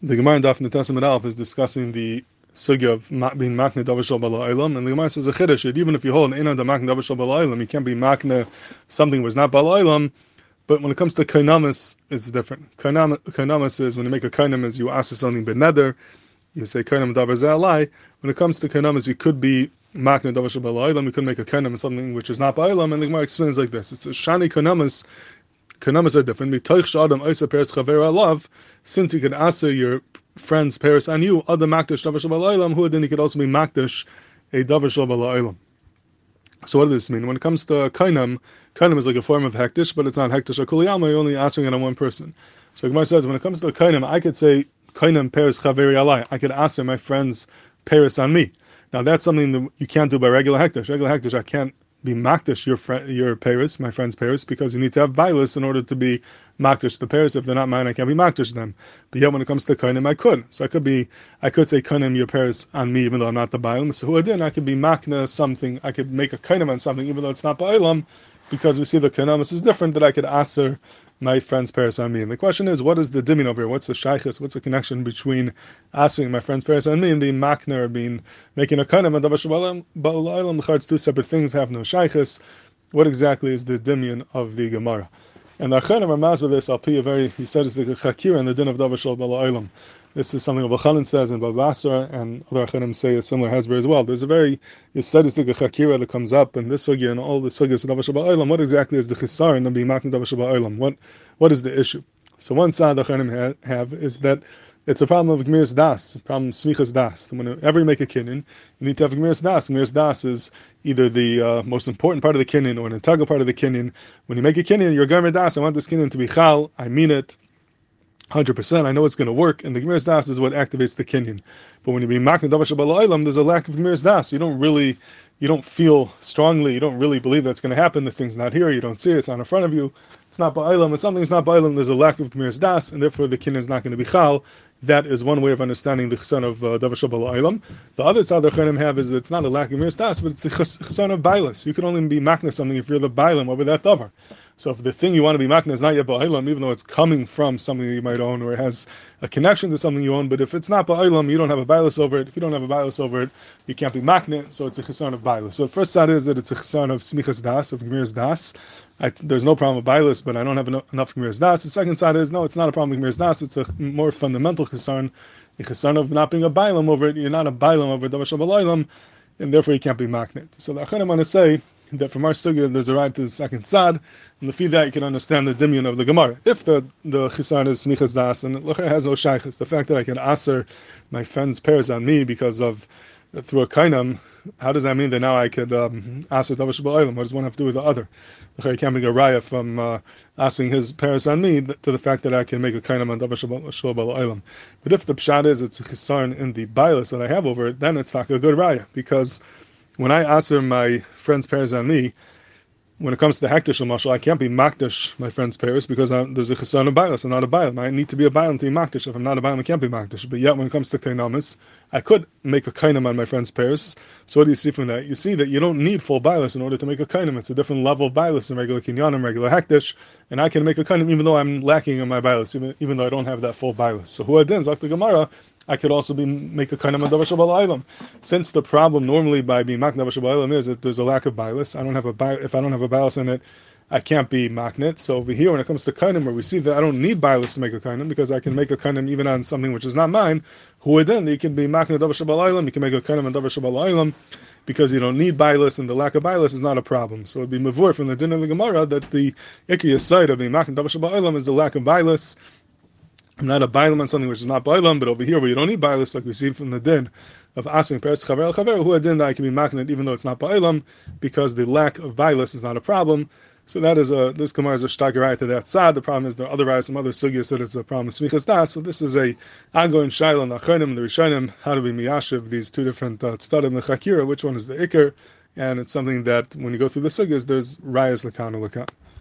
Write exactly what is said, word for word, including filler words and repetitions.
The Gemara in Daf Netasim Alf is discussing the sugya of ma- being makne davar shel bala olam, and the Gemara says a chiddush that even if you hold an the makne davar shel bala olam, you can't be makne something was not bala olam. But when it comes to kainamis, it's different. Kainam, kainamis is when you make a kainam is you ask something beneder, you say kainam davar zeh. When it comes to kainamis, you could be makne davar shel bala olam. You could make a kainam something which is not bala olam, and the Gemara explains like this: it's a shani kainamis. Kanamas are different. Since you can answer your friend's parents on you, other makdash davar shabbalaylam, who then you could also be makdash a davar shabbalaylam. So what does this mean? When it comes to kainam, kainam is like a form of hektish, but it's not hektish akuliyama. You're only answering it on one person. So Gemara says when it comes to kainam, I could say kainam peres chaveri alai. I could answer my friend's parents on me. Now that's something that you can't do by regular hektish. Regular hektish, I can't be makdash your friend, your Paris, my friend's Paris, because you need to have bilis in order to be makdash the Paris. If they're not mine, I can't be makdash them. But yet, when it comes to kainim, I could. So I could be, I could say kainim your Paris on me, even though I'm not the bailam. So who then I could be makna something. I could make a kainim on something, even though it's not bailam, because we see the kainamis is different. That I could answer my friend's Paris on me. And the question is, what is the dimin over here? What's the shaykhis? What's the connection between asking my friend's Paris on me and being makna or being making a kainam and davar shabbalaylam? Ba'alaylam, it's two separate things, have no shaykhis. What exactly is the dimin of the Gemara? And the Achanim Ramaz with this, I'll pay a very, he said it's a chakira in the din of davar shabbalaylam. This is something Abachanan says in Babasra, and other Achanim say a similar hezbollah as well. There's a very Yisadistic chakira that comes up in this sugya and all the sugyas of davar shabbalaylam. What exactly is the chisar in being makna davar shabbalaylam? What what is the issue? So one side the Achanim ha- have is that it's a problem of gemiras das, a problem of smichas das. Whenever you make a kinyan, you need to have gemiras das. Gemiras das is either the uh, most important part of the kinyan or an integral part of the kinyan. When you make a kinyan, you're gemiras das. I want this kinyan to be chal. I mean it. one hundred percent, I know it's going to work, and the Gemiras Das is what activates the kinyan. But when you be makna davar shabbalaylam, there's a lack of Gemiras Das. You don't really, you don't feel strongly, you don't really believe that's going to happen. The thing's not here, you don't see it, it's not in front of you. It's not ba'aylam. When something's not ba'aylam, there's a lack of Gemiras Das, and therefore the kinyan is not going to be chal. That is one way of understanding the chesron of uh, davar shabbalaylam. The other side the Chanim have is that it's not a lack of Gemiras Das, but it's a chesron of bailas. You can only be makna something if you're the bailam over that davar. So if the thing you want to be makna is not yet ba'aylam, even though it's coming from something that you might own or it has a connection to something you own, but if it's not ba'aylam, you don't have a bailas over it. If you don't have a bailas over it, you can't be makna, so it's a chesron of bailas. So the first side is that it's a chesron of smichas das, of gemiras das. I, there's no problem with bailas, but I don't have enough, enough gemiras das. The second side is, no, it's not a problem with gemiras das, it's a more fundamental chesron, a chesron of not being a bailam over it. You're not a bailam over davar shabbalaylam, and therefore you can't be makna. So the Achanim want to say that from our sugya there's a right to the second side, and the that you can understand the dimyon of the Gemara. If the the chisan is smichas das and it has no shaykhis, the fact that I can aser my friend's pairs on me because of through a kainam, how does that mean that now I could um, aser davar shabbalaylam? What does one have to do with the other? I can't make a raya from uh, asking his parents on me to the fact that I can make a kainam on davar shabbalaylam. But if the pshat is it's a chisan in the bias that I have over it, then it's not a good raya, because when I answer my friend's parents on me, when it comes to hektish l'mashal, I can't be makdash my friend's parents because I'm, there's a chesron of bias. I'm not a bailam. I need to be a bailam to be makdash. If I'm not a bailam, I can't be makdash. But yet, when it comes to kainamis, I could make a kainam on my friend's parents. So what do you see from that? You see that you don't need full bias in order to make a kainam. It's a different level of bias in regular kinyanim, regular hektish, and I can make a kainam even though I'm lacking in my bias, even, even though I don't have that full bias. So who adin zok the Gemara, I could also be make a kainam on davar shabbalaylam. Since the problem normally by being makna davar shabbalaylam is that there's a lack of bias. I don't have a bias. If I don't have a bias in it, I can't be maknit. So over here, when it comes to kainam, where we see that I don't need bias to make a kainam because I can make a kainam even on something which is not mine. Who then you can be makna davar shabbalaylam. You can make a kainam on davar shabbalaylam because you don't need bias, and the lack of bias is not a problem. So it'd be mavur from the din of the Gemara that the ikiyah side of being makna davar shabbalaylam is the lack of bias. I'm not a bailam on something which is not bailam, but over here where you don't need bailas, like we see from the din of asking peres chaver el chaver, who a din that I can be maknit even though it's not bailam, because the lack of bailas is not a problem. So that is a this Gemara is a shtagarayah to that side. The problem is there are other rayas, some other sugyas that it's a problem of smichas das. So this is a ongoing shayla on the Achanim, the Rishonim, how to be miyashiv these two different uh, tzadim, the chakira, which one is the ikar, and it's something that when you go through the sugyas, there's rayas lakan lakan.